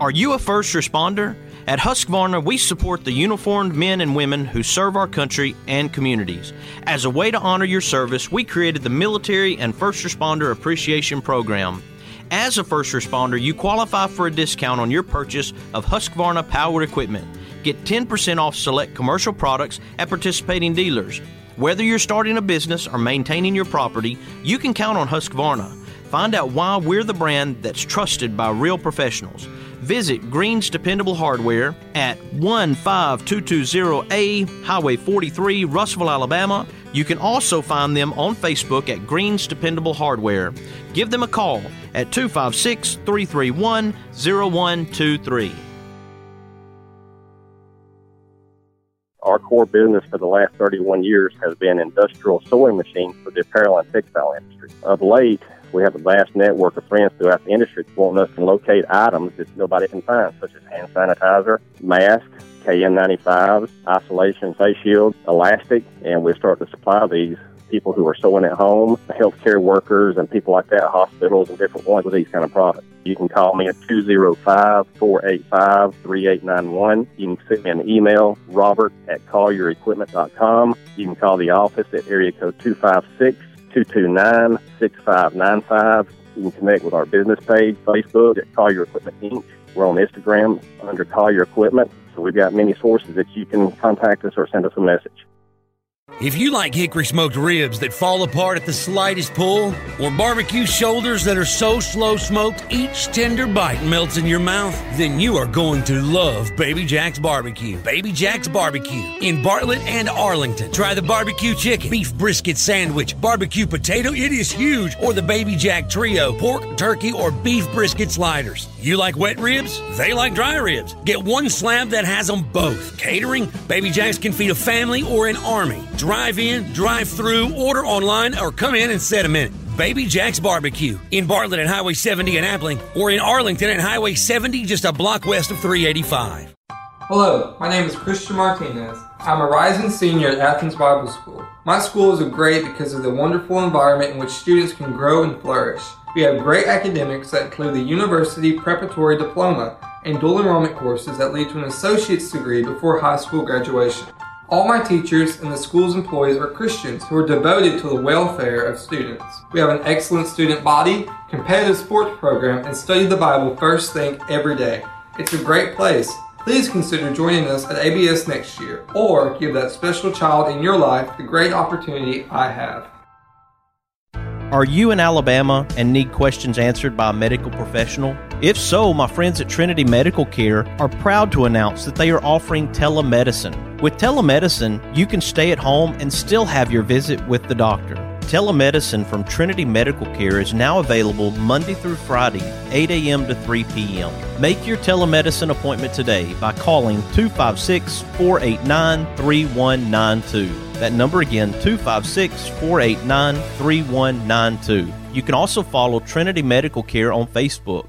Are you a first responder? At Husqvarna, we support the uniformed men and women who serve our country and communities. As a way to honor your service, we created the Military and First Responder Appreciation Program. As a first responder, you qualify for a discount on your purchase of Husqvarna power equipment. Get 10% off select commercial products at participating dealers. Whether you're starting a business or maintaining your property, you can count on Husqvarna. Find out why we're the brand that's trusted by real professionals. Visit Green's Dependable Hardware at 15220A Highway 43, Russellville, Alabama. You can also find them on Facebook at Green's Dependable Hardware. Give them a call at 256-331-0123. Our core business for the last 31 years has been industrial sewing machines for the apparel and textile industry. Of late, we have a vast network of friends throughout the industry wanting us to locate items that nobody can find, such as hand sanitizer, masks, KN95s, isolation face shields, elastic, and we start to supply these people who are sewing at home, healthcare workers, and people like that, hospitals and different ones with these kind of products. You can call me at 205-485-3891. You can send me an email, robert@collier-equipment.com. You can call the office at area code 256-229-6595. You can connect with our business page, Facebook at Collier Equipment Inc. We're on Instagram under Collier Equipment. So we've got many sources that you can contact us or send us a message. If you like hickory smoked ribs that fall apart at the slightest pull, or barbecue shoulders that are so slow smoked each tender bite melts in your mouth, then you are going to love Baby Jack's Barbecue. Baby Jack's Barbecue in Bartlett and Arlington. Try the barbecue chicken, beef brisket sandwich, barbecue potato, it is huge, or the Baby Jack Trio, pork, turkey, or beef brisket sliders. You like wet ribs? They like dry ribs. Get one slab that has them both. Catering? Baby Jack's can feed a family or an army. Drive in, drive through, order online, or come in and set a minute. Baby Jack's Barbecue in Bartlett at Highway 70 in Appling, or in Arlington at Highway 70, just a block west of 385. Hello, my name is Christian Martinez. I'm a rising senior at Athens Bible School. My school is great because of the wonderful environment in which students can grow and flourish. We have great academics that include the University Preparatory Diploma and dual enrollment courses that lead to an associate's degree before high school graduation. All my teachers and the school's employees are Christians who are devoted to the welfare of students. We have an excellent student body, competitive sports program, and study the Bible first thing every day. It's a great place. Please consider joining us at ABS next year, or give that special child in your life the great opportunity I have. Are you in Alabama and need questions answered by a medical professional? If so, my friends at Trinity Medical Care are proud to announce that they are offering telemedicine. With telemedicine, you can stay at home and still have your visit with the doctor. Telemedicine from Trinity Medical Care is now available Monday through Friday, 8 a.m. to 3 p.m. Make your telemedicine appointment today by calling 256-489-3192. That number again, 256-489-3192. You can also follow Trinity Medical Care on Facebook.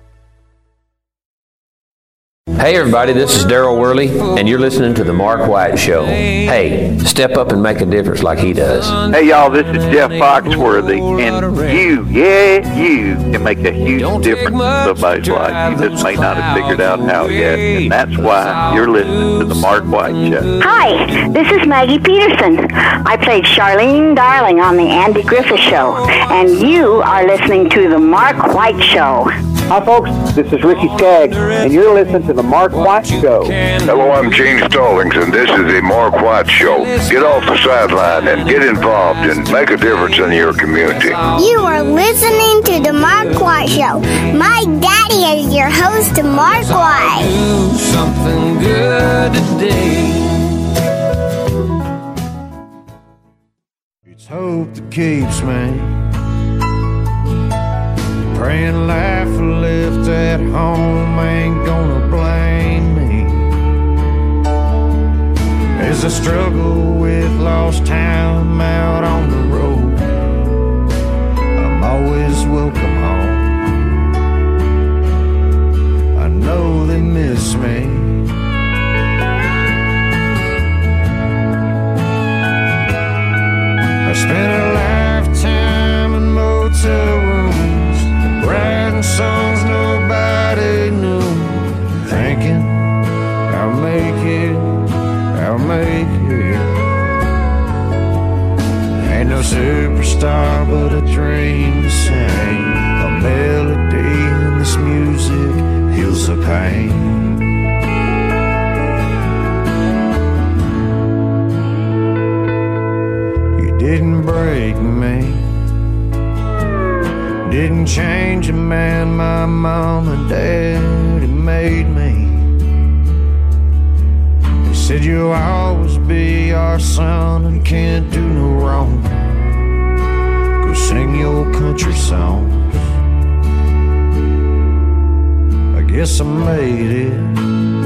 Hey everybody, this is Daryl Worley, and you're listening to The Mark White Show. Hey, step up and make a difference like he does. Hey y'all, this is Jeff Foxworthy, and you can make a huge difference in somebody's life. You just may not have figured out how yet, and that's why you're listening to The Mark White Show. Hi, this is Maggie Peterson. I played Charlene Darling on The Andy Griffith Show, and you are listening to The Mark White Show. Hi folks, this is Ricky Skaggs, and you're listening to The Mark White Show. Hello, I'm Gene Stallings, and this is The Mark White Show. Get off the sideline and get involved and make a difference in your community. You are listening to The Mark White Show. My daddy is your host, Mark White. Do something good today. It's hope that keeps me. Praying life left at home ain't gonna blame me. As I struggle with lost time out on the road, I'm always welcome home. I know they miss me. I spent a lifetime in motel rooms, writing songs nobody knew. no superstar, but a dream to sing. A melody in this music heals the pain. You didn't break me, didn't change a man. My mom and daddy made me. They said you'll always be our son and can't do no wrong. Go sing your country songs. I guess I made it.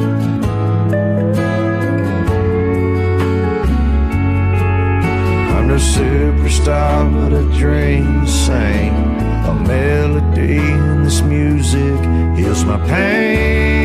I'm no superstar, but a dream to sing. A melody in this music heals my pain.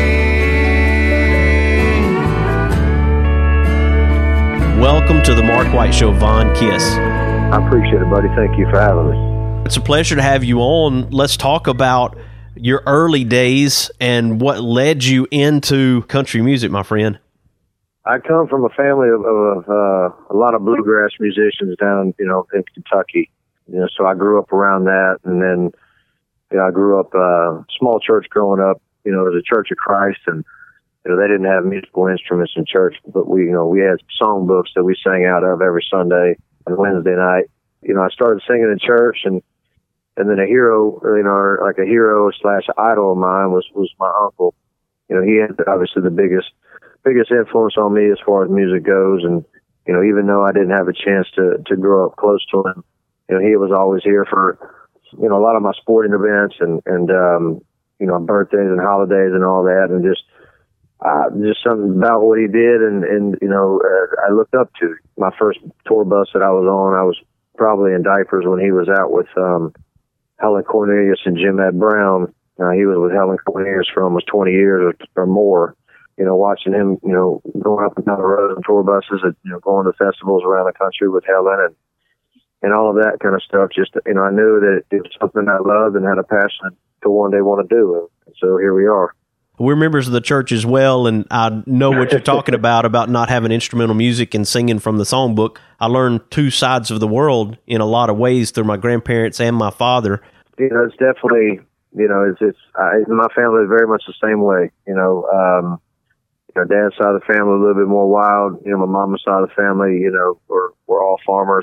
Welcome to the Mark White Show, Von Kiss. I appreciate it, buddy. Thank you for having me. It's a pleasure to have you on. Let's talk about your early days and what led you into country music, my friend. I come from a family of a lot of bluegrass musicians down, in Kentucky. So I grew up around that, and then I grew up small church growing up. It was a Church of Christ, and they didn't have musical instruments in church, but we had songbooks that we sang out of every Sunday and Wednesday night. I started singing in church, and then a hero, like a hero / idol of mine was my uncle. He had obviously the biggest influence on me as far as music goes, and even though I didn't have a chance to grow up close to him, he was always here for, a lot of my sporting events and birthdays and holidays and all that. And just something about what he did. And I looked up to. My first tour bus that I was on, I was probably in diapers when he was out with Helen Cornelius and Jim Ed Brown. He was with Helen Cornelius for almost 20 years or more. Watching him, going up and down the road on tour buses and, going to festivals around the country with Helen and all of that kind of stuff. Just, I knew that it was something I loved and had a passion to one day want to do. And so here we are. We're members of the church as well, and I know what you're talking about not having instrumental music and singing from the songbook. I learned two sides of the world in a lot of ways through my grandparents and my father. It's definitely, my family is very much the same way. Dad's side of the family a little bit more wild. My mama's side of the family, we're all farmers.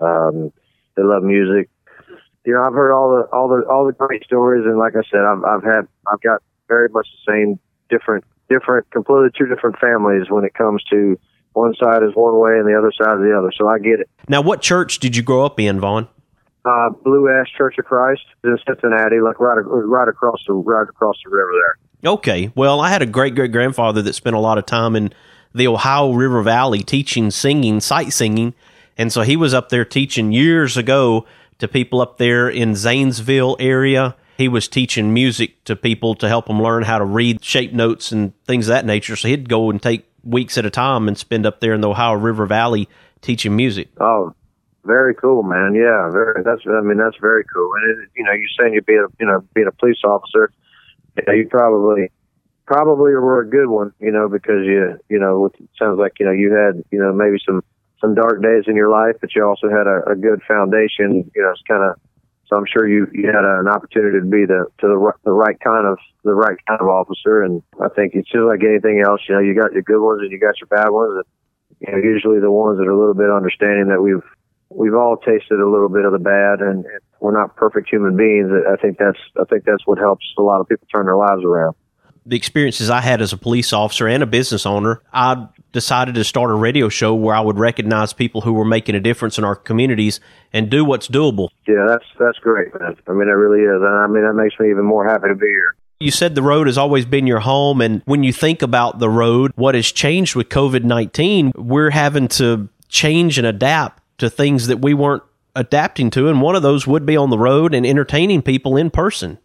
They love music. I've heard all the great stories, and like I said, I've got very much the same different, completely two different families when it comes to one side is one way and the other side is the other. So I get it. Now, what church did you grow up in, Vaughn? Blue Ash Church of Christ in Cincinnati, like right across the river there. Okay. Well, I had a great-great-grandfather that spent a lot of time in the Ohio River Valley teaching, singing, sight singing. And so he was up there teaching years ago to people up there in Zanesville area. He was teaching music to people to help them learn how to read shape notes and things of that nature. So he'd go and take weeks at a time and spend up there in the Ohio River Valley teaching music. Oh, very cool, man. Yeah, that's very cool. And you're saying you're being a police officer. You probably were a good one, because it sounds like you had maybe some dark days in your life, but you also had a good foundation. It's kind of, so I'm sure you had an opportunity to be the right kind of officer. And I think it's just like anything else. You got your good ones and you got your bad ones. And usually the ones that are a little bit understanding that we've all tasted a little bit of the bad, and we're not perfect human beings. I think that's what helps a lot of people turn their lives around. The experiences I had as a police officer and a business owner, I decided to start a radio show where I would recognize people who were making a difference in our communities and do what's doable. Yeah, that's great, man. It really is. That makes me even more happy to be here. You said the road has always been your home, and when you think about the road, what has changed with COVID-19, we're having to change and adapt to things that we weren't adapting to, and one of those would be on the road and entertaining people in person.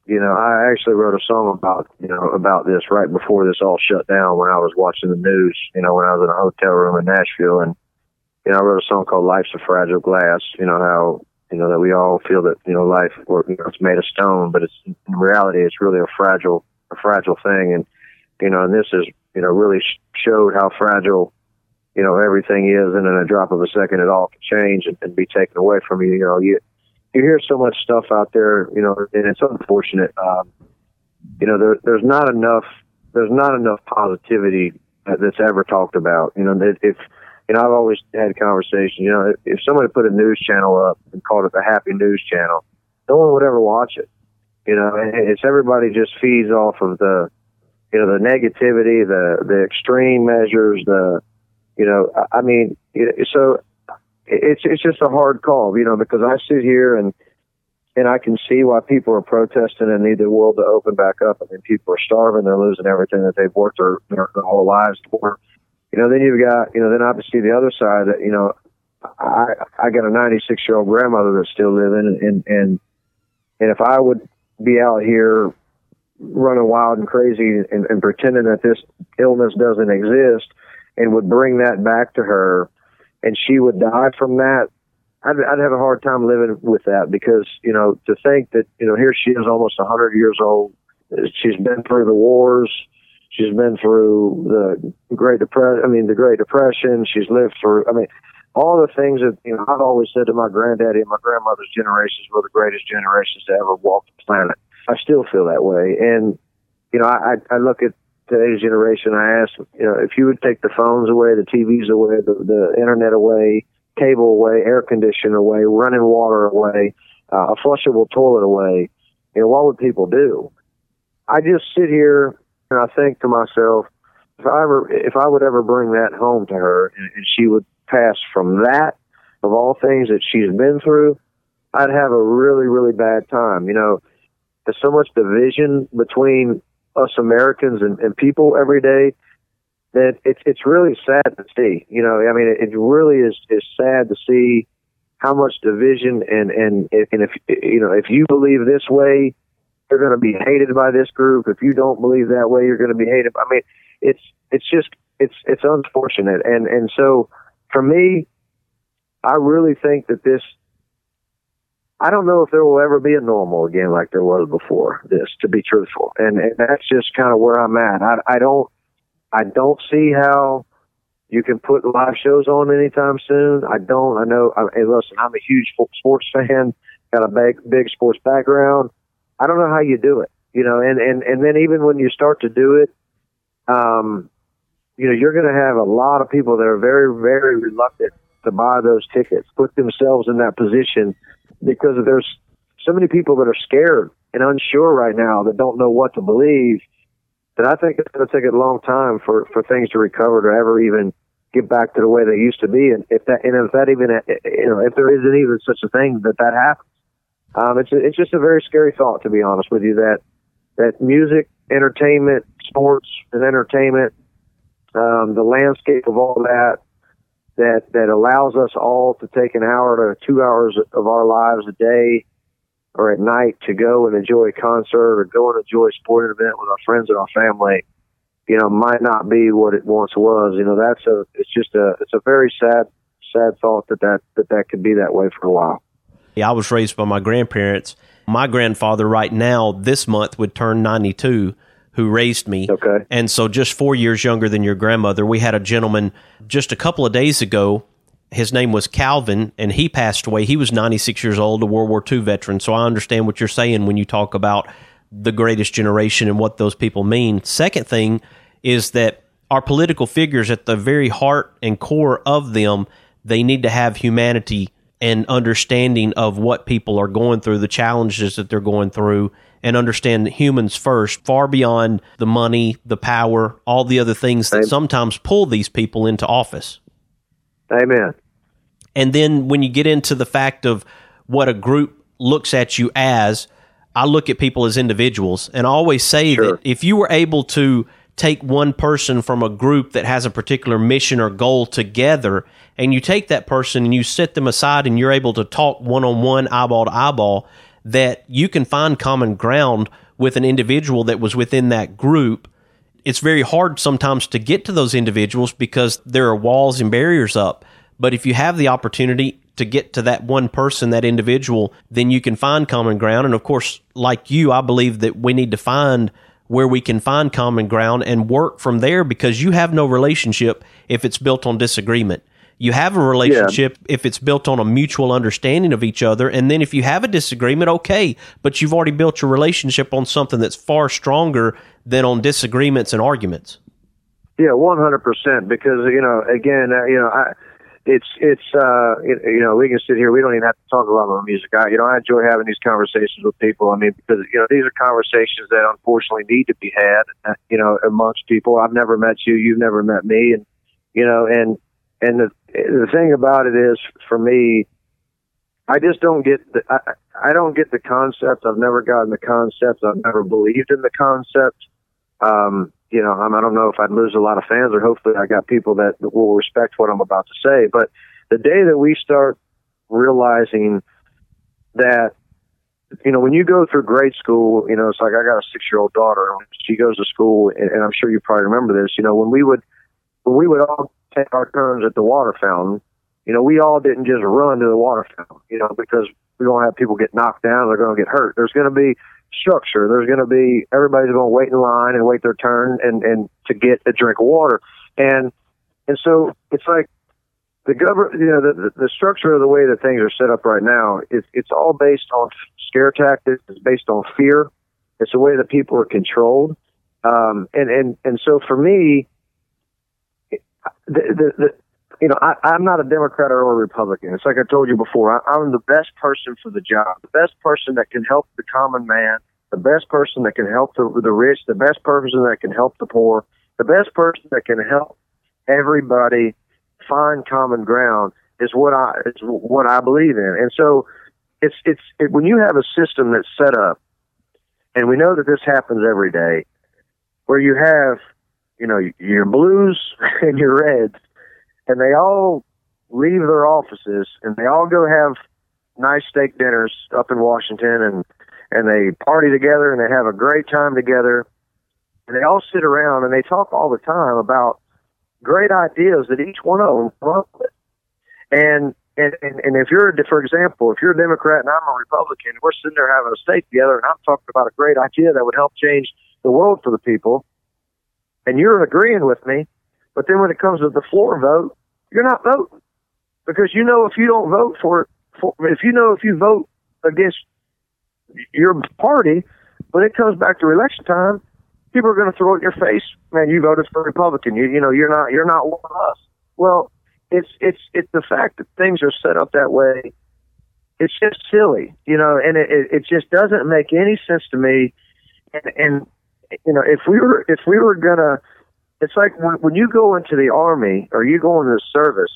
I actually wrote a song about this right before this all shut down when I was watching the news, when I was in a hotel room in Nashville. And, I wrote a song called Life's a Fragile Glass, how, that we all feel that, life, it's made of stone, but in reality, it's really a fragile thing. And, and this is, really showed how fragile everything is, and in a drop of a second, it all can change and be taken away from you. You hear so much stuff out there, and it's unfortunate. There's not enough positivity that's ever talked about. I've always had conversations. If somebody put a news channel up and called it the Happy News Channel, no one would ever watch it. It's everybody just feeds off of the negativity, the extreme measures, so it's just a hard call, because I sit here and I can see why people are protesting and need the world to open back up. I mean, people are starving, they're losing everything that they've worked their whole lives for. Then you've got, then obviously the other side that, I got a 96-year-old grandmother that's still living, and if I would be out here running wild and crazy and pretending that this illness doesn't exist and would bring that back to her and she would die from that, I'd have a hard time living with that, because, to think that, here she is almost 100 years old. She's been through the wars. She's been through the Great Depression. She's lived through, all the things that, I've always said to my granddaddy and my grandmother's generations were the greatest generations to ever walk the planet. I still feel that way. And, I look at today's generation, I ask, if you would take the phones away, the TVs away, the internet away, cable away, air conditioner away, running water away, a flushable toilet away, what would people do? I just sit here and I think to myself, if I would ever bring that home to her and she would pass from that, of all things that she's been through, I'd have a really, really bad time. There's so much division between us Americans and people every day that it's really sad to see. It really is sad to see how much division and if you believe this way, you're going to be hated by this group. If you don't believe that way, you're going to be hated. It's unfortunate. And so for me, I really think that I don't know if there will ever be a normal again like there was before this, to be truthful. And that's just kind of where I'm at. I don't see how you can put live shows on anytime soon. Listen, I'm a huge sports fan, got a big sports background. I don't know how you do it, and then even when you start to do it, you're going to have a lot of people that are very, very reluctant to buy those tickets, put themselves in that position, because there's so many people that are scared and unsure right now that don't know what to believe, that I think it's going to take a long time for things to recover, to ever even get back to the way they used to be. And if there isn't even such a thing that happens, it's just a very scary thought, to be honest with you, that music, entertainment, sports and entertainment, the landscape of all that allows us all to take an hour to 2 hours of our lives a day or at night to go and enjoy a concert or go and enjoy a sporting event with our friends and our family, might not be what it once was. It's a very sad thought that could be that way for a while. Yeah, I was raised by my grandparents. My grandfather right now, this month, would turn 92, who raised me. Okay. And so just 4 years younger than your grandmother. We had a gentleman just a couple of days ago. His name was Calvin, and he passed away. He was 96 years old, a World War II veteran. So I understand what you're saying when you talk about the greatest generation and what those people mean. Second thing is that our political figures, at the very heart and core of them, they need to have humanity and understanding of what people are going through, the challenges that they're going through, and understand humans first, far beyond the money, the power, all the other things that sometimes pull these people into office. Amen. And then when you get into the fact of what a group looks at you as, I look at people as individuals. And I always say that if you were able to take one person from a group that has a particular mission or goal together, and you take that person and you set them aside and you're able to talk one-on-one, eyeball to eyeball, that you can find common ground with an individual that was within that group. It's very hard sometimes to get to those individuals because there are walls and barriers up. But if you have the opportunity to get to that one person, that individual, then you can find common ground. And of course, like you, I believe that we need to find where we can find common ground and work from there, because you have no relationship if it's built on disagreement. You have a relationship if it's built on a mutual understanding of each other. And then if you have a disagreement, okay, but you've already built your relationship on something that's far stronger than on disagreements and arguments. Yeah, 100%. Because, again, we can sit here. We don't even have to talk about my music. I enjoy having these conversations with people. I mean, because, these are conversations that unfortunately need to be had, amongst people. I've never met you. You've never met me. And, the thing about it is, for me, I just don't get I don't get the concept. I've never gotten the concept. I've never believed in the concept. I don't know if I'd lose a lot of fans, or hopefully I got people that will respect what I'm about to say. But the day that we start realizing that, when you go through grade school, it's like I got a 6-year-old daughter. She goes to school, and I'm sure you probably remember this. When we would all take our turns at the water fountain, we all didn't just run to the water fountain, because we don't have people get knocked down. They're going to get hurt. There's going to be structure. There's going to be, everybody's going to wait in line and wait their turn and to get a drink of water. And so it's like the government, the structure of the way that things are set up right now, it's all based on scare tactics. It's based on fear. It's the way that people are controlled. And so for me, I'm not a Democrat or a Republican. It's like I told you before. I'm the best person for the job, the best person that can help the common man, the best person that can help the rich, the best person that can help the poor, the best person that can help everybody find common ground is what I believe in. And so it's when you have a system that's set up, and we know that this happens every day, where you have your blues and your reds, and they all leave their offices and they all go have nice steak dinners up in Washington, and they party together and they have a great time together, and they all sit around and they talk all the time about great ideas that each one of them come up with. And if you're, for example, if you're a Democrat and I'm a Republican, we're sitting there having a steak together, and I'm talking about a great idea that would help change the world for the people, and you're agreeing with me, but then when it comes to the floor vote, you're not voting, because if you don't vote if you vote against your party, when it comes back to election time, people are going to throw it in your face. Man, you voted for Republican. You're not one of us. Well, it's the fact that things are set up that way. It's just silly, and it just doesn't make any sense to me. And if we were gonna, it's like when you go into the Army or you go into the service,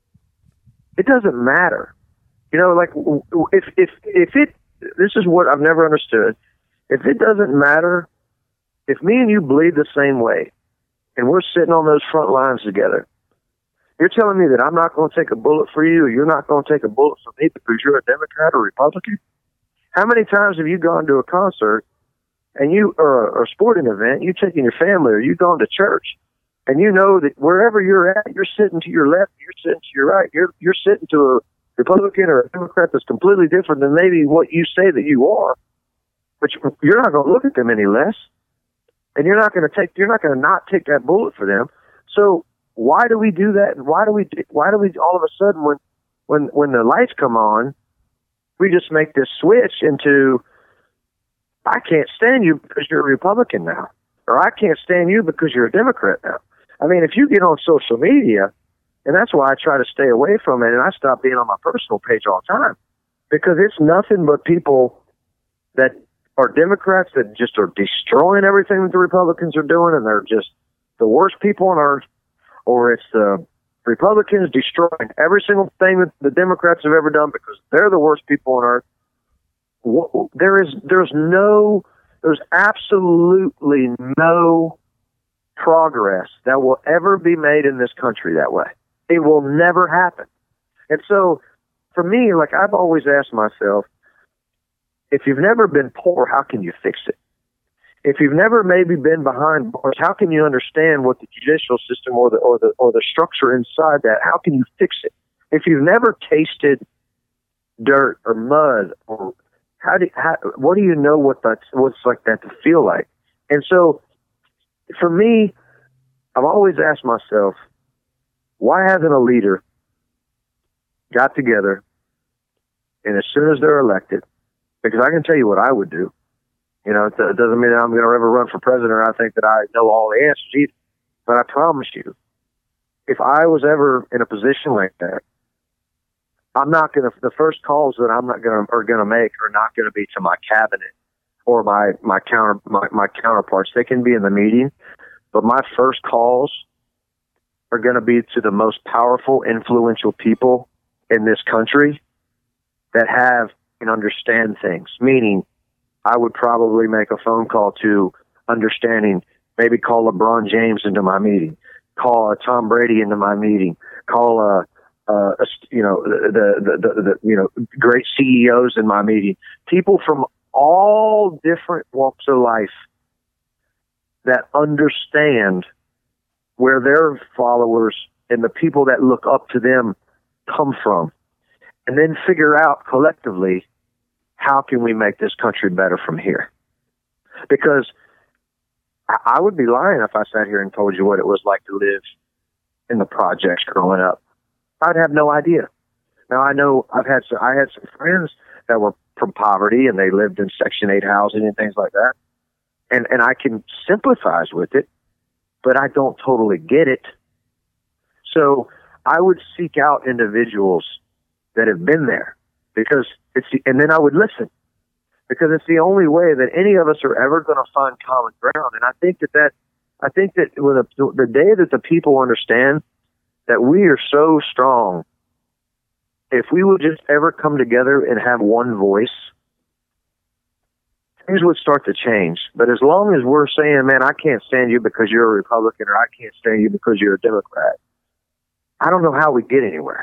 it doesn't matter. Like if this is what I've never understood. If it doesn't matter, if me and you bleed the same way, and we're sitting on those front lines together, you're telling me that I'm not going to take a bullet for you, or you're not going to take a bullet for me because you're a Democrat or Republican? How many times have you gone to a concert and or a sporting event, you taking your family, or you gone to church, and you know that wherever you're at, you're sitting to your left, you're sitting to your right, you're sitting to a Republican or a Democrat that's completely different than maybe what you say that you are, but you're not going to look at them any less, and you're not going to not take that bullet for them. So why do we do that? And why do we all of a sudden when the lights come on, we just make this switch into, I can't stand you because you're a Republican now, or I can't stand you because you're a Democrat now. I mean, if you get on social media, and that's why I try to stay away from it, and I stop being on my personal page all the time, because it's nothing but people that are Democrats that just are destroying everything that the Republicans are doing, and they're just the worst people on earth, or it's the Republicans destroying every single thing that the Democrats have ever done because they're the worst people on earth. There's absolutely no progress that will ever be made in this country that way. It will never happen. And so for me, like, I've always asked myself, if you've never been poor, how can you fix it? If you've never maybe been behind bars, how can you understand what the judicial system or the structure inside that, how can you fix it? If you've never tasted dirt or mud, or what do you know what's like that to feel like? And so, for me, I've always asked myself, why hasn't a leader got together and as soon as they're elected, because I can tell you what I would do. You know, it doesn't mean that I'm going to ever run for president or I think that I know all the answers either. But I promise you, if I was ever in a position like that, I'm not going to, the first calls that I'm not going to make are not going to be to my cabinet or my counterparts. They can be in the meeting, but my first calls are going to be to the most powerful, influential people in this country that have and understand things. Meaning, I would probably make a phone call to understanding, maybe call LeBron James into my meeting, call Tom Brady into my meeting, call great CEOs in my meeting, people from all different walks of life that understand where their followers and the people that look up to them come from, and then figure out collectively, how can we make this country better from here? Because I would be lying if I sat here and told you what it was like to live in the projects growing up. I'd have no idea. Now, I know I had some friends that were from poverty and they lived in Section 8 housing and things like that. And I can sympathize with it, but I don't totally get it. So I would seek out individuals that have been there, because and then I would listen, because it's the only way that any of us are ever going to find common ground. And I think that when the day that the people understand that we are so strong, if we would just ever come together and have one voice, things would start to change. But as long as we're saying, man, I can't stand you because you're a Republican, or I can't stand you because you're a Democrat, I don't know how we get anywhere.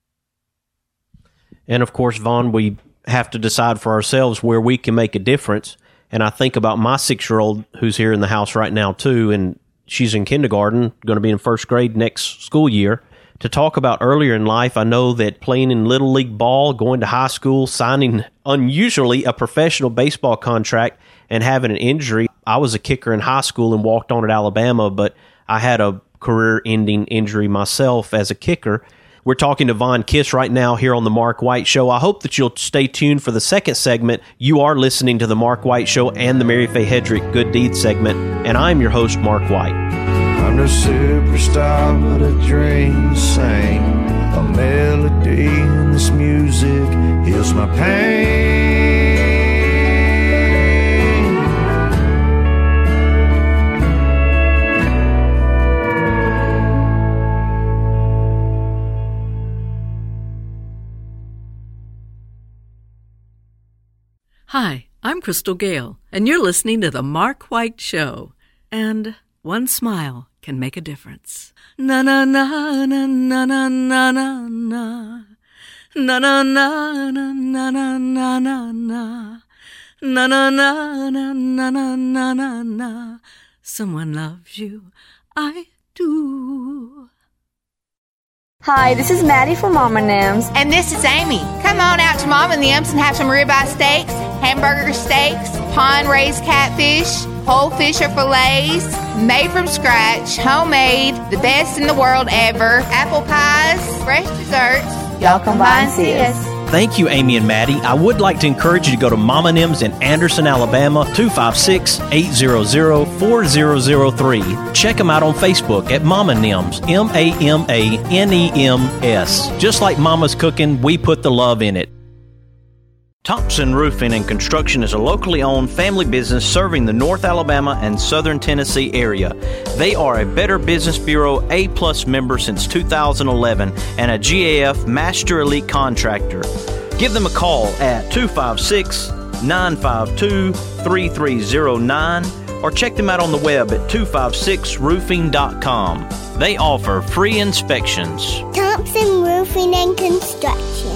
And of course, Vaughn, we have to decide for ourselves where we can make a difference. And I think about my 6-year-old who's here in the house right now too, and she's in kindergarten, going to be in first grade next school year. To talk about earlier in life, I know that playing in Little League ball, going to high school, signing unusually a professional baseball contract, and having an injury. I was a kicker in high school and walked on at Alabama, but I had a career-ending injury myself as a kicker. We're talking to Vaughn Kiss right now here on The Mark White Show. I hope that you'll stay tuned for the second segment. You are listening to The Mark White Show and the Mary Faye Hedrick Good Deeds segment, and I'm your host, Mark White. I'm the superstar of the dreams, sing a melody, and this music heals my pain. Hi, I'm Crystal Gale, and you're listening to The Mark White Show. And one smile can make a difference. Na na na na na na na na na. Na na na na na na na na na. Na na na na na na na na na. Someone loves you, I do. Hi, this is Maddie from Mama Nims. And this is Amy. Come on out to Mama Nims and have some ribeye steaks, hamburger steaks, pond-raised catfish, whole fish or fillets, made from scratch, homemade, the best in the world ever, apple pies, fresh desserts. Y'all come by and see us. Thank you, Amy and Maddie. I would like to encourage you to go to Mama Nims in Anderson, Alabama, 256-800-4003. Check them out on Facebook at Mama Nims, MAMANEMS. Just like Mama's cooking, we put the love in it. Thompson Roofing and Construction is a locally owned family business serving the North Alabama and Southern Tennessee area. They are a Better Business Bureau A+ member since 2011 and a GAF Master Elite Contractor. Give them a call at 256-952-3309 or check them out on the web at 256roofing.com. They offer free inspections. Thompson Roofing and Construction.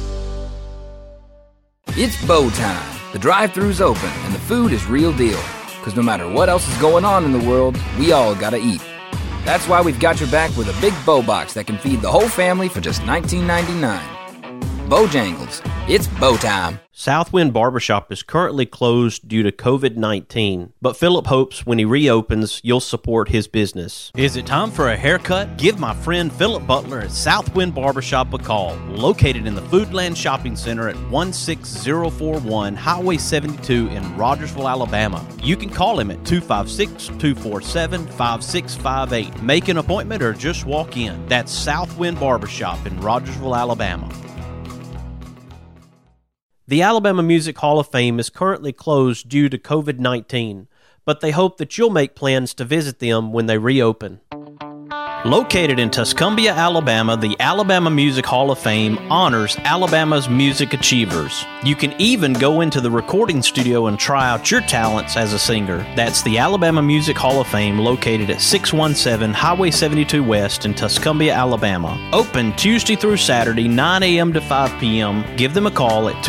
It's bow time. The drive-thru's open and the food is real deal. Because no matter what else is going on in the world, we all gotta eat. That's why we've got your back with a big bow box that can feed the whole family for just $19.99. Bojangles. It's bow time. Southwind Barbershop is currently closed due to COVID-19, but Philip hopes when he reopens, you'll support his business. Is it time for a haircut? Give my friend Philip Butler at Southwind Barbershop a call, located in the Foodland Shopping Center at 16041 Highway 72 in Rogersville, Alabama. You can call him at 256-247-5658. Make an appointment or just walk in. That's Southwind Barbershop in Rogersville, Alabama. The Alabama Music Hall of Fame is currently closed due to COVID-19, but they hope that you'll make plans to visit them when they reopen. Located in Tuscumbia, Alabama, the Alabama Music Hall of Fame honors Alabama's music achievers. You can even go into the recording studio and try out your talents as a singer. That's the Alabama Music Hall of Fame, located at 617 Highway 72 West in Tuscumbia, Alabama. Open Tuesday through Saturday, 9 a.m. to 5 p.m. Give them a call at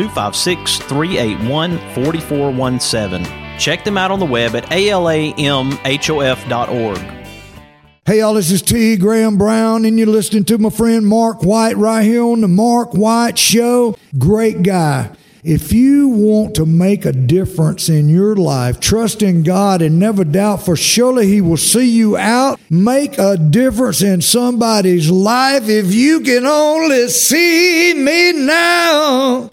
256-381-4417. Check them out on the web at alamhof.org. Hey y'all, this is T. Graham Brown, and you're listening to my friend Mark White right here on the Mark White Show. Great guy. If you want to make a difference in your life, trust in God and never doubt, for surely He will see you out. Make a difference in somebody's life if you can only see me now.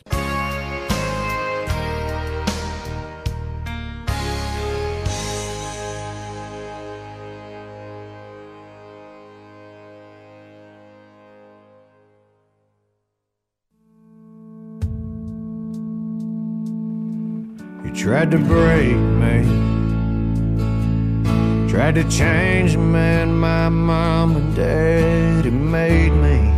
You tried to break me, tried to change the man my mom and daddy made me,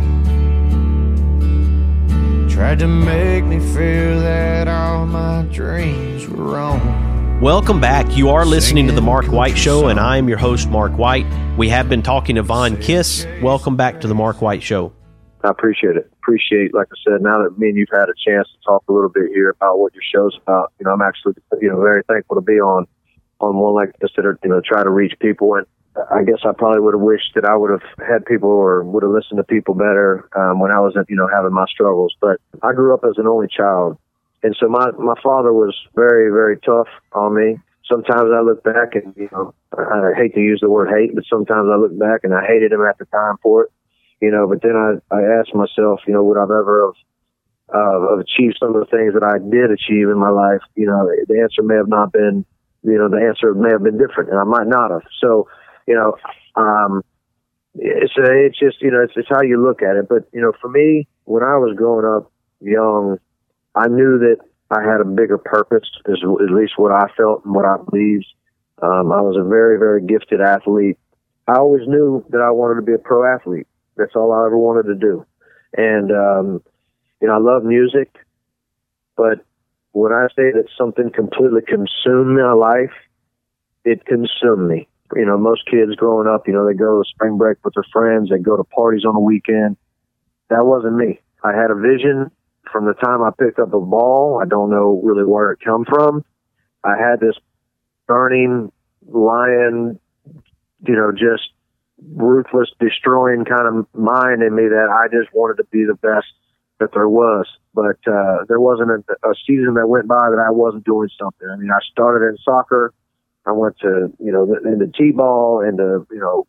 tried to make me feel that all my dreams were wrong. Welcome back. You are listening to The Mark White Show, and I am your host, Mark White. We have been talking to Von Kiss. Welcome back to The Mark White Show. I appreciate it. Like I said, now that me and you've had a chance to talk a little bit here about what your show's about, I'm actually, very thankful to be on one like this that are, try to reach people. And I guess I probably would have wished that I would have had people or would have listened to people better when I was, having my struggles. But I grew up as an only child. And so my father was very, very tough on me. Sometimes I look back and, I hate to use the word hate, but sometimes I look back and I hated him at the time for it. But then I asked myself, would I've ever have achieved some of the things that I did achieve in my life? The answer may have not been, the answer may have been different, and I might not have. So, it's just, it's how you look at it. But, for me, when I was growing up young, I knew that I had a bigger purpose, is at least what I felt and what I believed. I was a very, very gifted athlete. I always knew that I wanted to be a pro athlete. That's all I ever wanted to do. And, I love music, but when I say that something completely consumed my life, it consumed me. Most kids growing up, they go to spring break with their friends, they go to parties on the weekend. That wasn't me. I had a vision from the time I picked up a ball. I don't know really where it come from. I had this burning lion, just ruthless, destroying kind of mind in me that I just wanted to be the best that there was. But there wasn't a season that went by that I wasn't doing something. I mean, I started in soccer. I went to, into t-ball, into,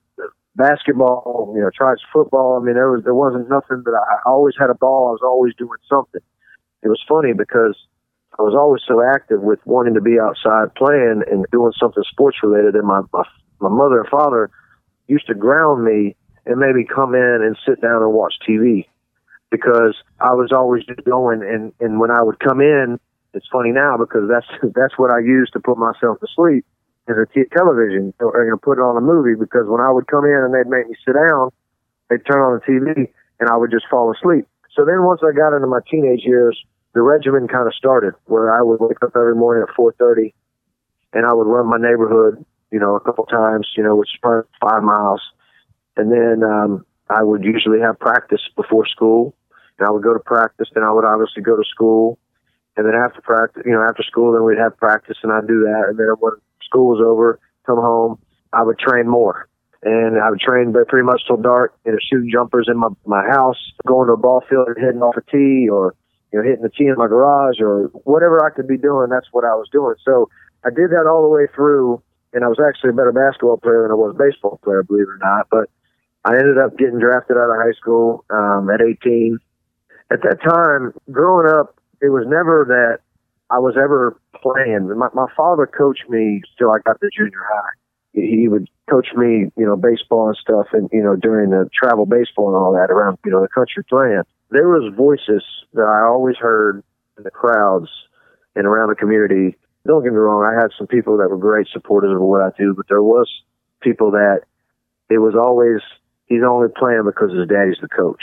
basketball, tried football. I mean, there wasn't nothing that I always had a ball. I was always doing something. It was funny because I was always so active with wanting to be outside playing and doing something sports related. And my mother and father used to ground me and maybe come in and sit down and watch TV because I was always just going. And when I would come in, it's funny now because that's what I used to put myself to sleep is a television or put it on a movie, because when I would come in and they'd make me sit down, they'd turn on the TV and I would just fall asleep. So then once I got into my teenage years, the regimen kind of started where I would wake up every morning at 4:30 and I would run my neighborhood, a couple times, which is probably 5 miles. And then I would usually have practice before school, and I would go to practice, then I would obviously go to school. And then after practice, after school, then we'd have practice, and I'd do that. And then when school was over, come home, I would train more. And I would train pretty much till dark, shooting jumpers in my house, going to a ball field and hitting off a tee, or hitting the tee in my garage, or whatever I could be doing. That's what I was doing. So I did that all the way through, and I was actually a better basketball player than I was a baseball player, believe it or not. But I ended up getting drafted out of high school at 18. At that time, growing up, it was never that I was ever playing. My father coached me till I got to junior high. He would coach me, baseball and stuff, and, during the travel baseball and all that around, the country playing. There was voices that I always heard in the crowds and around the community. Don't get me wrong, I had some people that were great supporters of what I do, but there was people that it was always, he's only playing because his daddy's the coach.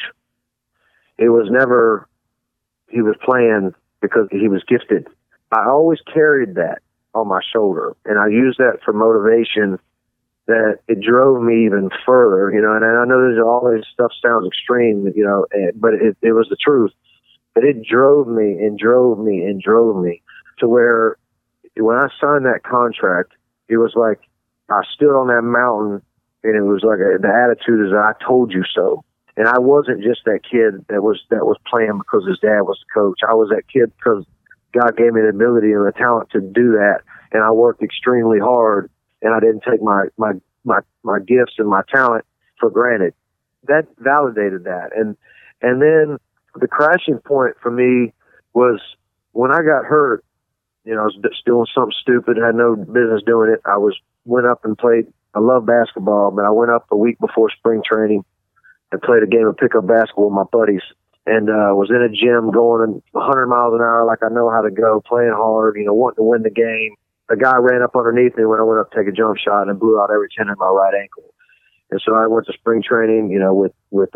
It was never, he was playing because he was gifted. I always carried that on my shoulder, and I used that for motivation, that it drove me even further, and I know all this stuff sounds extreme, but it was the truth. But it drove me and drove me and drove me to where when I signed that contract, it was like I stood on that mountain, and it was like the attitude is I told you so. And I wasn't just that kid that was playing because his dad was the coach. I was that kid because God gave me the ability and the talent to do that, and I worked extremely hard, and I didn't take my gifts and my talent for granted. That validated that, and then the crashing point for me was when I got hurt. I was doing something stupid, had no business doing it. I went up and played. I love basketball, but I went up a week before spring training and played a game of pickup basketball with my buddies. And was in a gym going 100 miles an hour like I know how to go, playing hard, wanting to win the game. A guy ran up underneath me when I went up to take a jump shot and blew out every tendon in my right ankle. And so I went to spring training, with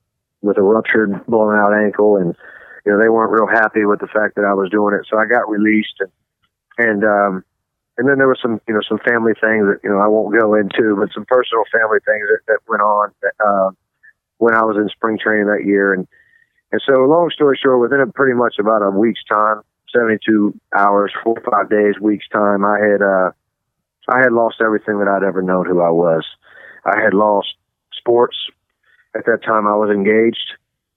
a ruptured, blown out ankle, and they weren't real happy with the fact that I was doing it. So I got released, and then there was some family things that I won't go into, but some personal family things that went on when I was in spring training that year, and so long story short, within pretty much about a week's time, 72 hours, 4 or 5 days, week's time, I had lost everything that I'd ever known who I was. I had lost sports. At that time, I was engaged.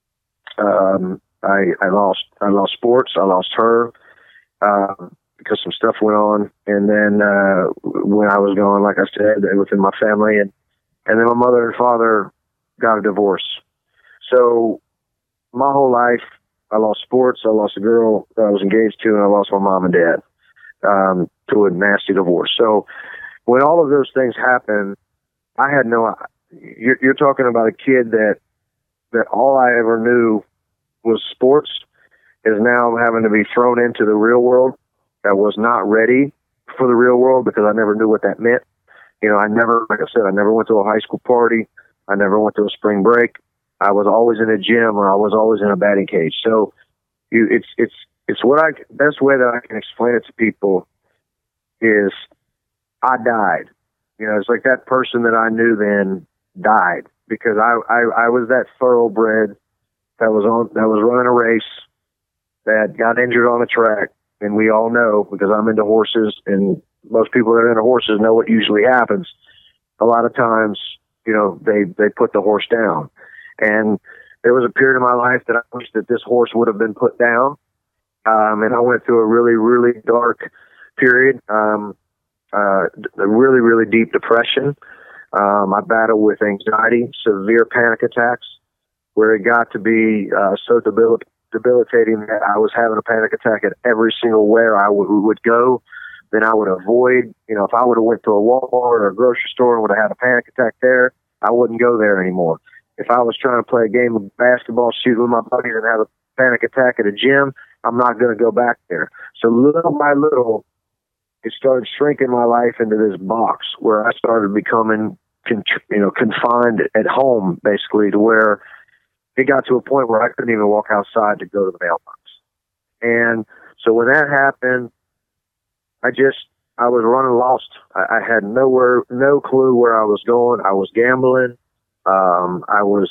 I lost sports. I lost her because some stuff went on. And then when I was gone, like I said, within my family, and then my mother and father got a divorce. So my whole life, I lost sports, I lost a girl that I was engaged to, and I lost my mom and dad to a nasty divorce. So when all of those things happened, I had you're talking about a kid that all I ever knew was sports, is now having to be thrown into the real world. I was not ready for the real world because I never knew what that meant. I never, like I said, I never went to a high school party. I never went to a spring break. I was always in a gym, or I was always in a batting cage. So it's best way that I can explain it to people is I died. It's like that person that I knew then died because I was that thoroughbred that was running a race that got injured on the track. And we all know, because I'm into horses, and most people that are into horses know what usually happens. A lot of times, they put the horse down. And there was a period of my life that I wish that this horse would have been put down. And I went through a really, really dark period, a really, really deep depression. I battled with anxiety, severe panic attacks, where it got to be so debilitating that I was having a panic attack at every single where I would go. Then I would avoid, if I would have went to a Walmart or a grocery store and would have had a panic attack there, I wouldn't go there anymore. If I was trying to play a game of basketball, shoot with my buddies, and have a panic attack at a gym, I'm not going to go back there. So little by little, it started shrinking my life into this box where I started becoming, confined at home, basically, to where it got to a point where I couldn't even walk outside to go to the mailbox. And so when that happened, I was running lost. I had no clue where I was going. I was gambling. I was,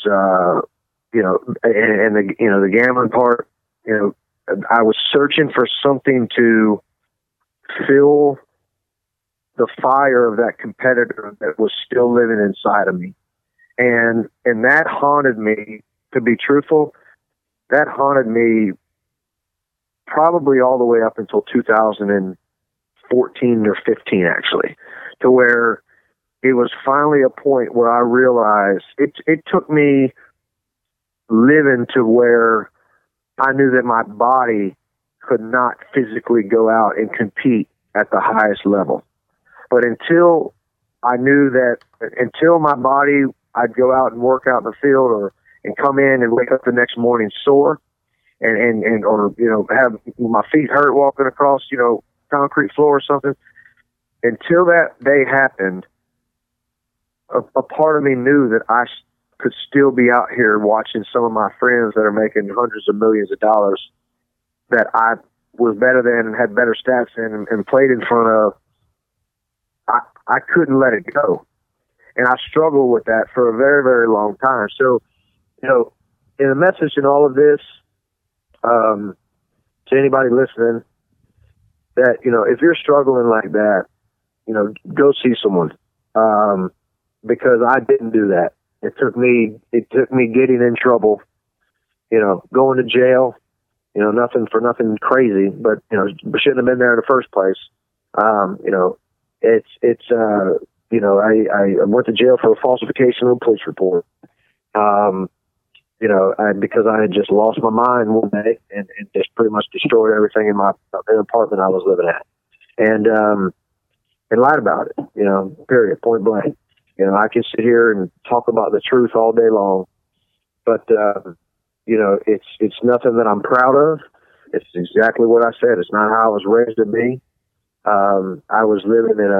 and the gambling part, I was searching for something to fill the fire of that competitor that was still living inside of me. And that haunted me, to be truthful, that haunted me probably all the way up until 2014 or 15, actually, to where it was finally a point where I realized it took me living to where I knew that my body could not physically go out and compete at the highest level. But until I knew that, until my body, I'd go out and work out in the field and come in and wake up the next morning sore and or, you know, have my feet hurt walking across, you know, concrete floor or something. Until that day happened, a part of me knew that I could still be out here watching some of my friends that are making hundreds of millions of dollars that I was better than and had better stats in and played in front of. I couldn't let it go. And I struggled with that for a very, very long time. So, you know, in a message in all of this, to anybody listening, that, you know, if you're struggling like that, you know, go see someone. Because I didn't do that. It took me getting in trouble, you know, going to jail, you know, nothing crazy, but, you know, shouldn't have been there in the first place. You know, you know, I went to jail for a falsification of a police report. You know, because I had just lost my mind one day and just pretty much destroyed everything in my apartment I was living at. And lied about it, you know, period, point blank. You know, I can sit here and talk about the truth all day long, but, you know, it's nothing that I'm proud of. It's exactly what I said. It's not how I was raised to be. I was living in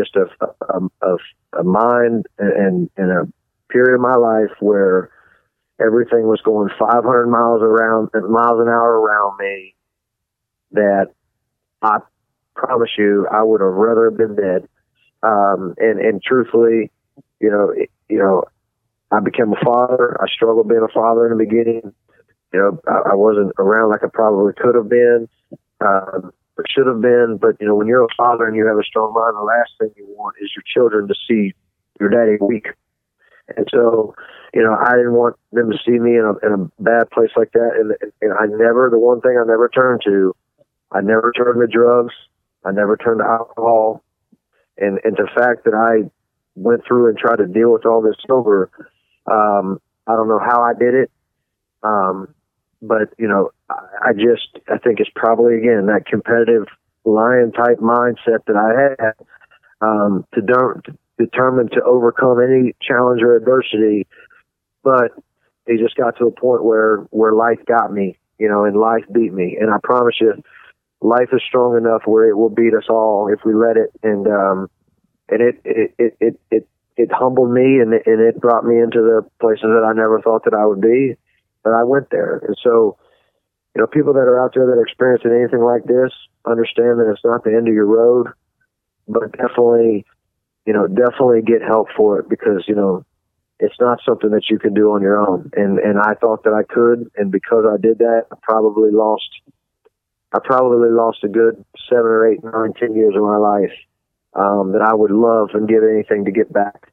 a mind and in a period of my life where everything was going 500 miles an hour around me, that I promise you, I would have rather been dead. And truthfully, you know, I became a father. I struggled being a father in the beginning. You know, I wasn't around like I probably could have been, or should have been. But, you know, when you're a father and you have a strong mind, the last thing you want is your children to see your daddy weak. And so, you know, I didn't want them to see me in a bad place like that. And the one thing I never turned to, I never turned to drugs. I never turned to alcohol. And the fact that I went through and tried to deal with all this sober, I don't know how I did it. But, you know, I think it's probably, again, that competitive lion type mindset that I had, determined to overcome any challenge or adversity. But it just got to a point where life got me, you know, and life beat me. And I promise you, life is strong enough where it will beat us all if we let it. And it humbled me and it brought me into the places that I never thought that I would be, but I went there. And so, you know, people that are out there that are experiencing anything like this, understand that it's not the end of your road, but definitely get help for it, because, you know, it's not something that you can do on your own. And I thought that I could. And because I did that, I probably lost a good 7 or 8, 9, 10 years of my life. That I would love and give anything to get back,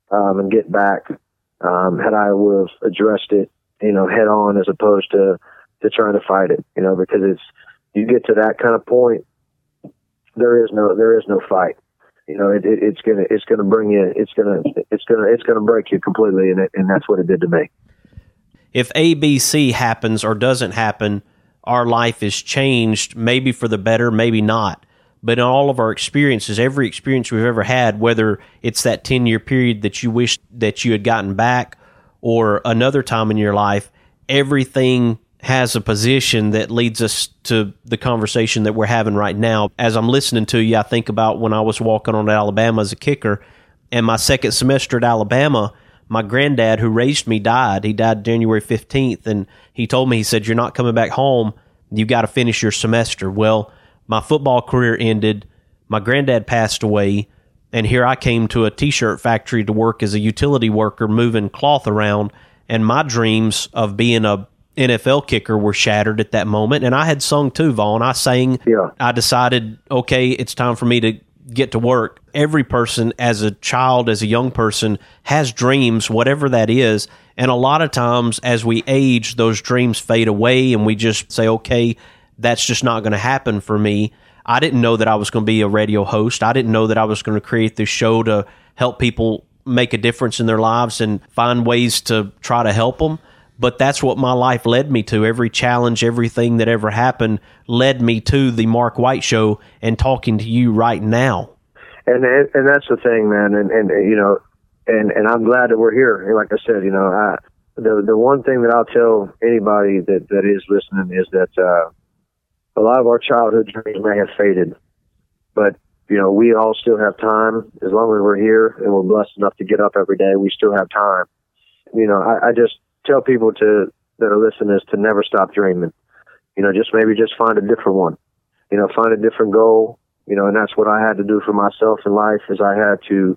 had I would have addressed it, you know, head on, as opposed to trying to fight it, you know, because you get to that kind of point, there is no fight, you know, it's gonna bring you, it's gonna break you completely, and that's what it did to me. If ABC happens or doesn't happen, our life is changed, maybe for the better, maybe not. But in all of our experiences, every experience we've ever had, whether it's that 10-year period that you wish that you had gotten back or another time in your life, everything has a position that leads us to the conversation that we're having right now. As I'm listening to you, I think about when I was walking on to Alabama as a kicker, and my second semester at Alabama, my granddad who raised me died. He died January 15th, and he told me, he said, "You're not coming back home. You got to finish your semester." Well, my football career ended, my granddad passed away, and here I came to a T-shirt factory to work as a utility worker moving cloth around, and my dreams of being a NFL kicker were shattered at that moment. And I had sung too, Vaughn. I sang. Yeah. I decided, okay, it's time for me to get to work. every person as a child, as a young person, has dreams, whatever that is. And a lot of times as we age, those dreams fade away and we just say, okay, that's just not going to happen for me. I didn't know that I was going to be a radio host. I didn't know that I was going to create this show to help people make a difference in their lives and find ways to try to help them. But that's what my life led me to. Every challenge, everything that ever happened led me to the Mark White Show and talking to you right now. And that's the thing, man. And I'm glad that we're here. Like I said, the one thing that I'll tell anybody that is listening is that a lot of our childhood dreams may have faded, but we all still have time. As long as we're here and we're blessed enough to get up every day, we still have time. I just tell people that are listening to never stop dreaming. Just find a different one. Find a different goal. And that's what I had to do for myself in life. Is I had to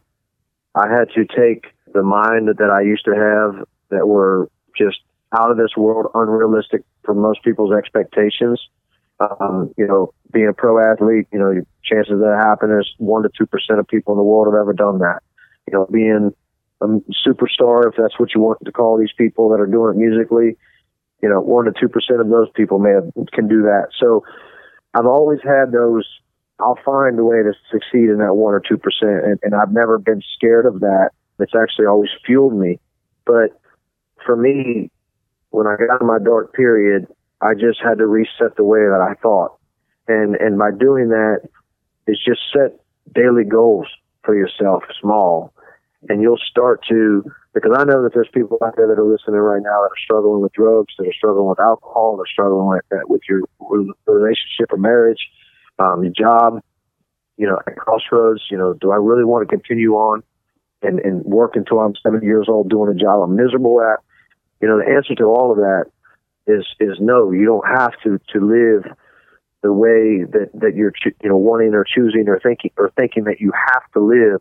take the mind that I used to have that were just out of this world, unrealistic for most people's expectations. Being a pro athlete, chances of that happen is 1% to 2% of people in the world have ever done that. Being a superstar, if that's what you want to call these people that are doing it musically, 1% to 2% of those people can do that. So I've always had those. I'll find a way to succeed in that 1% or 2%, and I've never been scared of that. It's actually always fueled me. But for me, when I got in my dark period, I just had to reset the way that I thought. And by doing that, it's just set daily goals for yourself, small. And you'll start to, because I know that there's people out there that are listening right now that are struggling with drugs, that are struggling with alcohol, they're struggling with your relationship or marriage, your job, at crossroads, do I really want to continue on and work until I'm 70 years old doing a job I'm miserable at? The answer to all of that is no. You don't have to live the way that you're wanting or choosing or thinking that you have to live.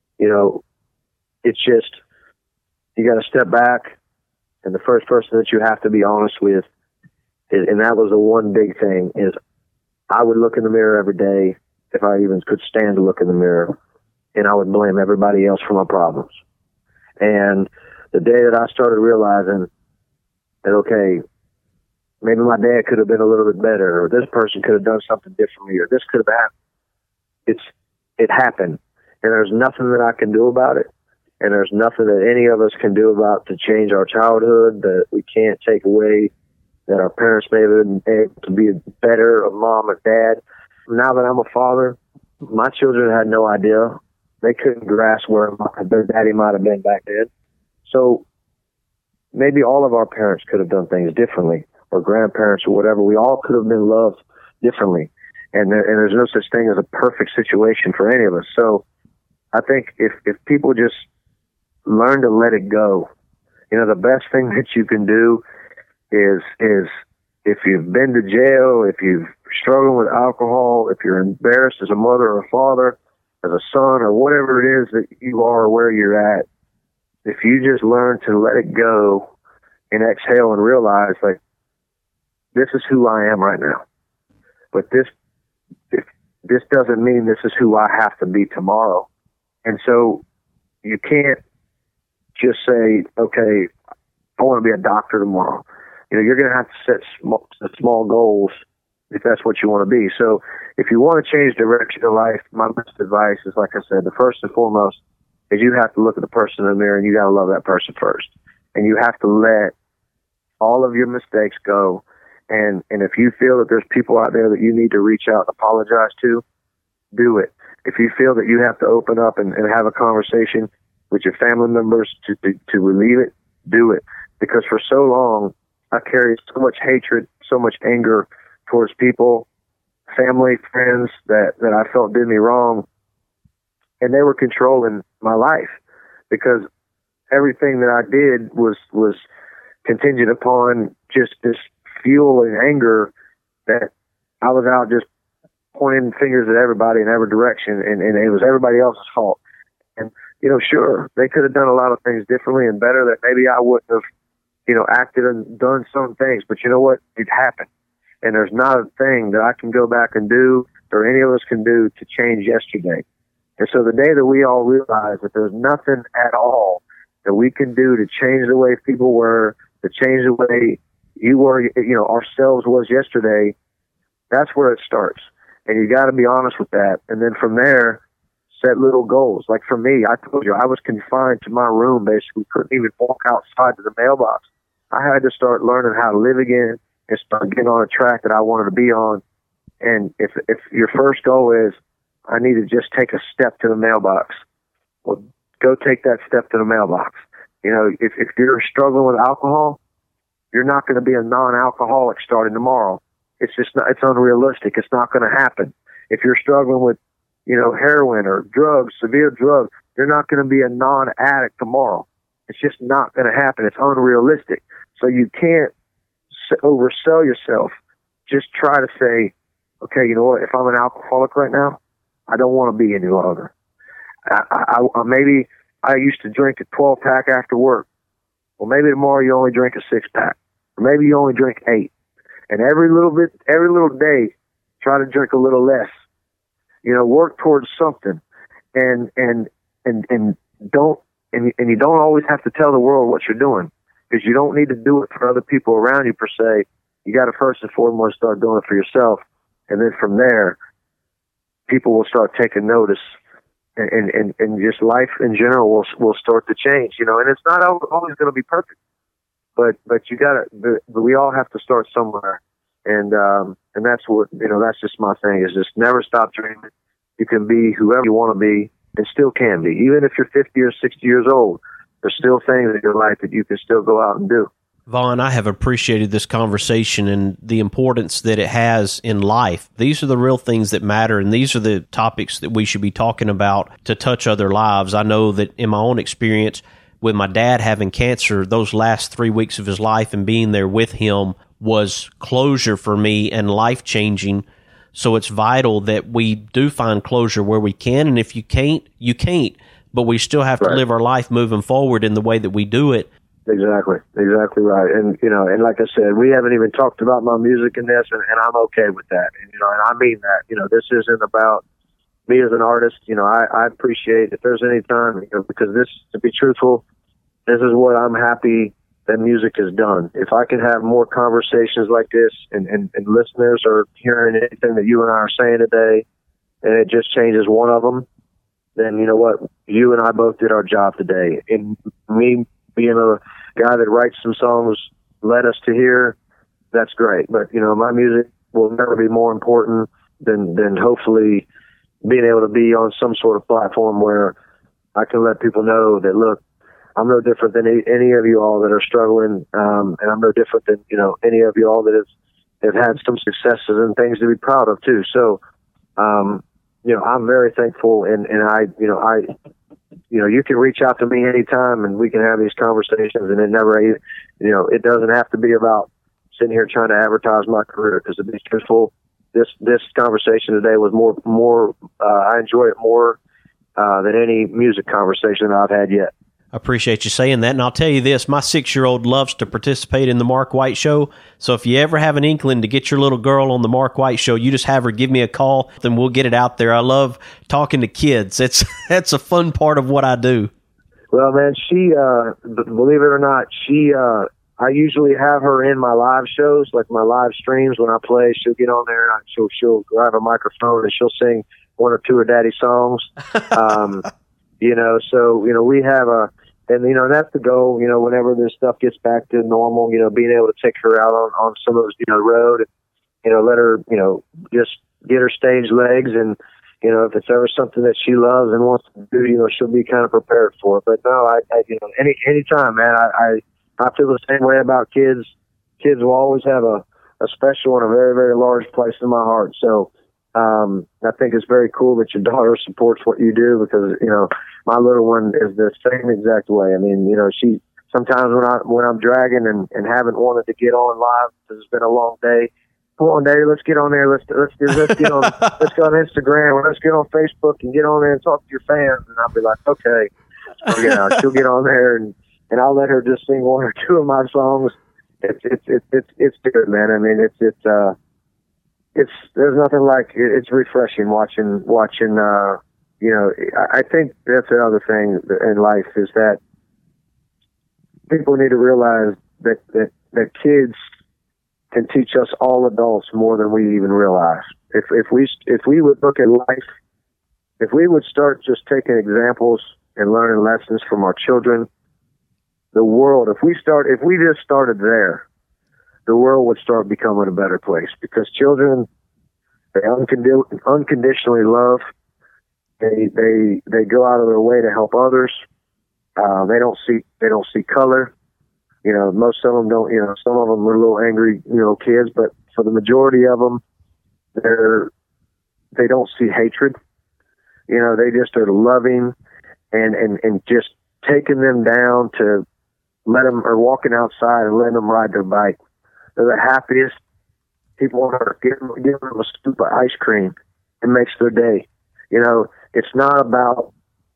It's just, you got to step back, and the first person that you have to be honest with and that was the one big thing, is I would look in the mirror every day, if I even could stand to look in the mirror, and I would blame everybody else for my problems. And the day that I started realizing that, okay, maybe my dad could have been a little bit better, or this person could have done something differently, or this could have happened. It happened, and there's nothing that I can do about it, and there's nothing that any of us can do about to change our childhood, that we can't take away that our parents may have been able to be better, a mom or dad. Now that I'm a father, my children had no idea. They couldn't grasp where their daddy might have been back then. So maybe all of our parents could have done things differently, or grandparents or whatever. We all could have been loved differently. And there's no such thing as a perfect situation for any of us. So I think if people just learn to let it go, the best thing that you can do is if you've been to jail, if you've struggled with alcohol, if you're embarrassed as a mother or a father, as a son, or whatever it is that you are, where you're at, if you just learn to let it go and exhale and realize, like, this is who I am right now. But this doesn't mean this is who I have to be tomorrow. And so you can't just say, okay, I want to be a doctor tomorrow. You're going to have to set small goals if that's what you want to be. So if you want to change direction in life, my best advice is, like I said, the first and foremost is you have to look at the person in the mirror, and you got to love that person first. And you have to let all of your mistakes go. And if you feel that there's people out there that you need to reach out and apologize to, do it. If you feel that you have to open up and have a conversation with your family members to relieve it, do it. Because for so long, I carried so much hatred, so much anger towards people, family, friends that I felt did me wrong. And they were controlling my life, because everything that I did was contingent upon just this fuel and anger that I was out just pointing fingers at everybody in every direction, and it was everybody else's fault. And, sure, they could have done a lot of things differently and better that maybe I wouldn't have, acted and done some things, but you know what? It happened. And there's not a thing that I can go back and do, or any of us can do, to change yesterday. And so the day that we all realize that there's nothing at all that we can do to change the way people were, to change the way you were, ourselves was yesterday, that's where it starts. And you got to be honest with that. And then from there, set little goals. Like for me, I told you, I was confined to my room, basically. Couldn't even walk outside to the mailbox. I had to start learning how to live again and start getting on a track that I wanted to be on. And if your first goal is, I need to just take a step to the mailbox, well, go take that step to the mailbox. If you're struggling with alcohol, you're not going to be a non-alcoholic starting tomorrow. It's just not, it's unrealistic. It's not going to happen. If you're struggling with, heroin or drugs, severe drugs, you're not going to be a non-addict tomorrow. It's just not going to happen. It's unrealistic. So you can't oversell yourself. Just try to say, okay, you know what? If I'm an alcoholic right now, I don't want to be any longer. Maybe I used to drink a 12-pack after work. Well, maybe tomorrow you only drink a 6-pack. Or maybe you only drink 8. And every little day, try to drink a little less. Work towards something. And you don't always have to tell the world what you're doing, because you don't need to do it for other people around you per se. You got to first and foremost start doing it for yourself. And then from there, people will start taking notice, and just life in general will start to change, and it's not always going to be perfect, but we all have to start somewhere. And that's what, that's just my thing, is just never stop dreaming. You can be whoever you want to be, and still can be. Even if you're 50 or 60 years old, there's still things in your life that you can still go out and do. Vaughn, I have appreciated this conversation and the importance that it has in life. These are the real things that matter, and these are the topics that we should be talking about to touch other lives. I know that in my own experience with my dad having cancer, those last 3 weeks of his life and being there with him was closure for me and life-changing. So it's vital that we do find closure where we can, and if you can't, you can't. But we still have to live our life moving forward in the way that we do it. Exactly right. And, and like I said, we haven't even talked about my music in this, and I'm okay with that. And, and I mean that, this isn't about me as an artist. I appreciate if there's any time, because this, to be truthful, this is what I'm happy that music has done. If I can have more conversations like this and listeners are hearing anything that you and I are saying today, and it just changes one of them, then you know what? You and I both did our job today. And me being a guy that writes some songs led us to here, that's great. But, my music will never be more important than hopefully being able to be on some sort of platform where I can let people know that, look, I'm no different than any of you all that are struggling, and I'm no different than, any of you all that have had some successes and things to be proud of too. So, I'm very thankful, and you can reach out to me anytime and we can have these conversations, and it never, it doesn't have to be about sitting here trying to advertise my career, because to be truthful, this conversation today was more, I enjoy it more, than any music conversation that I've had yet. I appreciate you saying that. And I'll tell you this, my 6-year-old loves to participate in the Mark White Show. So if you ever have an inkling to get your little girl on the Mark White Show, you just have her give me a call, then we'll get it out there. I love talking to kids. That's a fun part of what I do. Well, man, she, believe it or not, I usually have her in my live shows, like my live streams when I play. She'll get on there and she'll grab a microphone and she'll sing one or two of Daddy's songs. So, we have and that's the goal, whenever this stuff gets back to normal, being able to take her out on some of those, road, and, let her, just get her stage legs. And, if it's ever something that she loves and wants to do, she'll be kind of prepared for it. But no, any time, man, I feel the same way about kids. Kids will always have a special and a very, very large place in my heart. So, I think it's very cool that your daughter supports what you do, because, my little one is the same exact way. I mean, she sometimes when I'm dragging and haven't wanted to get on live because it's been a long day. Come on, Daddy, let's get on there. Let's get on let's go on Instagram, or let's get on Facebook and get on there and talk to your fans. And I'll be like, okay. So, she'll get on there and I'll let her just sing one or two of my songs. It's good, man. I mean, there's nothing like it. It's refreshing watching I think that's the other thing in life is that people need to realize that kids can teach us all adults more than we even realize. If we would look at life, if we would start just taking examples and learning lessons from our children, the world, if we just started there, the world would start becoming a better place, because children, they unconditionally love. They go out of their way to help others. They don't see color. Most of them don't. Some of them are a little angry, kids, but for the majority of them, they don't see hatred. They just are loving and just taking them down to let them, or walking outside and letting them ride their bike. They're the happiest people on earth. Give them a scoop of ice cream. It makes their day. It's not about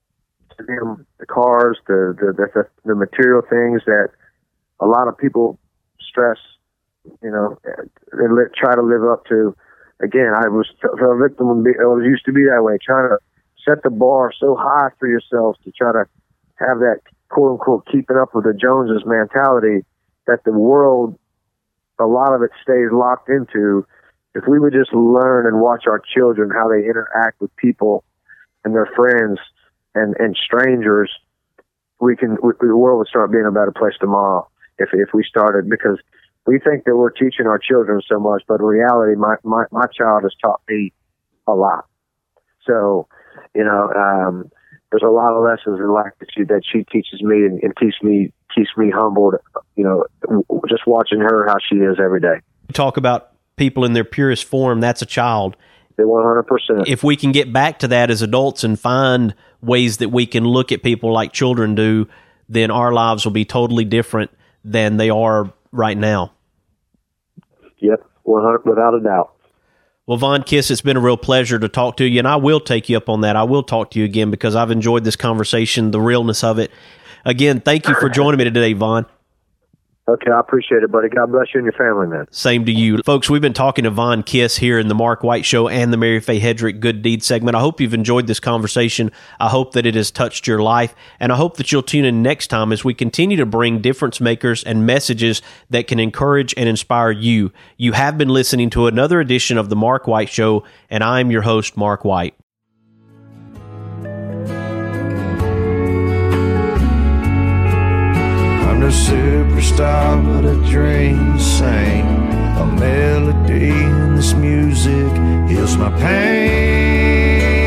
the cars, the material things that a lot of people stress, and try to live up to. Again, I was a victim of, I used to be that way, trying to set the bar so high for yourself to try to have that quote unquote keeping up with the Joneses mentality that the world, a lot of it stays locked into. If we would just learn and watch our children, how they interact with people and their friends and strangers, the world would start being a better place tomorrow if we started, because we think that we're teaching our children so much, but in reality, my child has taught me a lot. So, there's a lot of lessons in life that she teaches me and keeps me humbled, just watching her, how she is every day. Talk about people in their purest form. That's a child. 100%. If we can get back to that as adults and find ways that we can look at people like children do, then our lives will be totally different than they are right now. Yep, 100%, without a doubt. Well, Von Kiss, it's been a real pleasure to talk to you, and I will take you up on that. I will talk to you again because I've enjoyed this conversation, the realness of it. Again, thank you for joining me today, Von. Okay, I appreciate it, buddy. God bless you and your family, man. Same to you. Folks, we've been talking to Von Kiss here in the Mark White Show and the Mary Faye Hedrick Good Deed segment. I hope you've enjoyed this conversation. I hope that it has touched your life, and I hope that you'll tune in next time as we continue to bring difference makers and messages that can encourage and inspire you. You have been listening to another edition of the Mark White Show, and I'm your host, Mark White. A superstar, but a dream to sing a melody in this music heals my pain.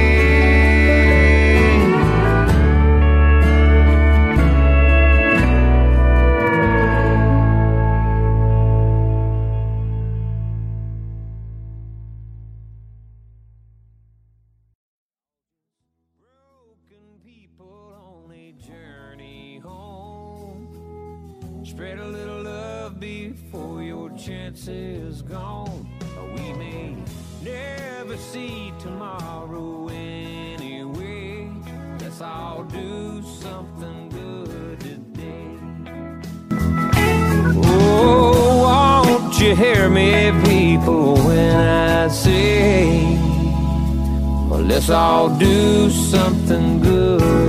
Spread a little love before your chance is gone. We may never see tomorrow anyway. Let's all do something good today. Oh, won't you hear me, people, when I say, well, let's all do something good